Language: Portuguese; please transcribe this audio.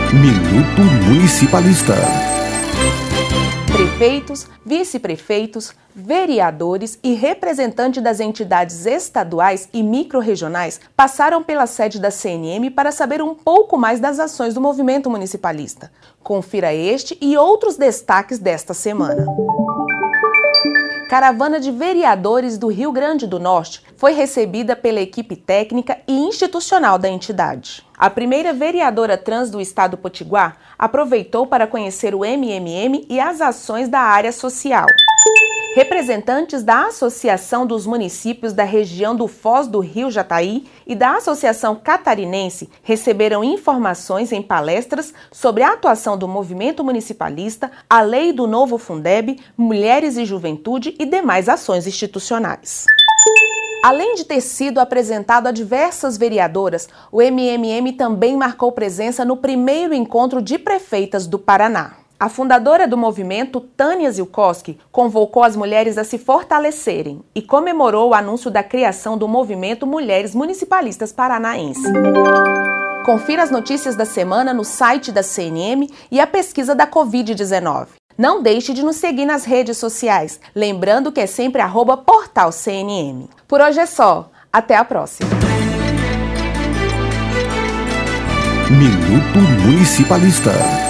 Minuto Municipalista. Prefeitos, vice-prefeitos, vereadores e representantes das entidades estaduais e microrregionais passaram pela sede da CNM para saber um pouco mais das ações do movimento municipalista. Confira este e outros destaques desta semana. Caravana de vereadores do Rio Grande do Norte foi recebida pela equipe técnica e institucional da entidade. A primeira vereadora trans do estado Potiguar aproveitou para conhecer o MMM e as ações da área social. Representantes da Associação dos Municípios da região do Foz do Rio Jataí e da Associação Catarinense receberam informações em palestras sobre a atuação do movimento municipalista, a lei do novo Fundeb, mulheres e juventude e demais ações institucionais. Além de ter sido apresentado a diversas vereadoras, o MMM também marcou presença no primeiro encontro de prefeitas do Paraná. A fundadora do movimento, Tânia Zilkowski, convocou as mulheres a se fortalecerem e comemorou o anúncio da criação do movimento Mulheres Municipalistas Paranaense. Confira as notícias da semana no site da CNM e a pesquisa da Covid-19. Não deixe de nos seguir nas redes sociais, lembrando que é sempre @portalcnm. Por hoje é só. Até a próxima. Minuto Municipalista.